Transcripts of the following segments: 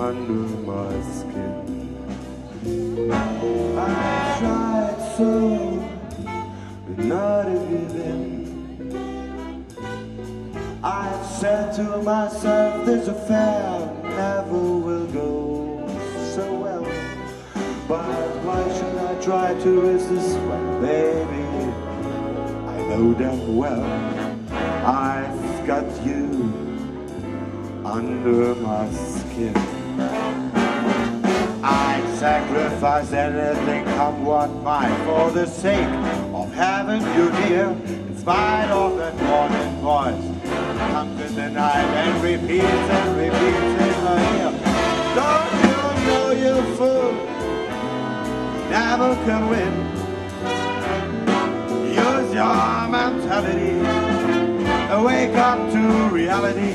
under my skin. I tried so not to give in. I've said to myself this affair never will go so well, but why should I try to resist when, baby, I know damn well I've got you under my skin. I'd sacrifice anything, come what might, for the sake of having you near, in spite of that warning voice that comes in the night and repeats in my ear. Don't you know, you fool, never can win. Use your mentality, wake up to reality.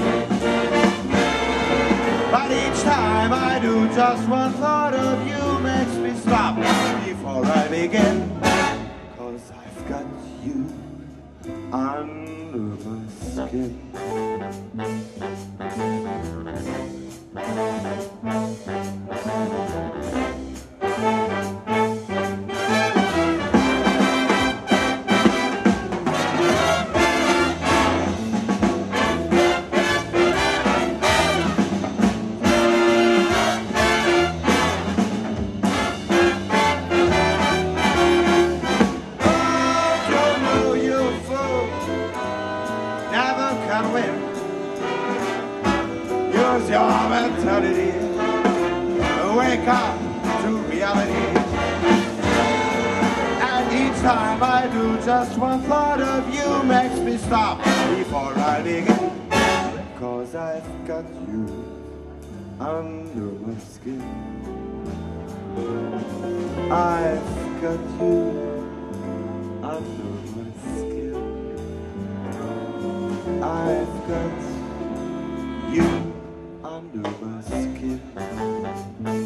But each time I do, just one thought of you makes me stop before I begin. 'Cause I've got you under my skin. Use your mentality, wake up to reality. And each time I do, just one thought of you makes me stop before I begin. 'Cause I've got you under my skin. I've got you under my skin. I've got you under my skin.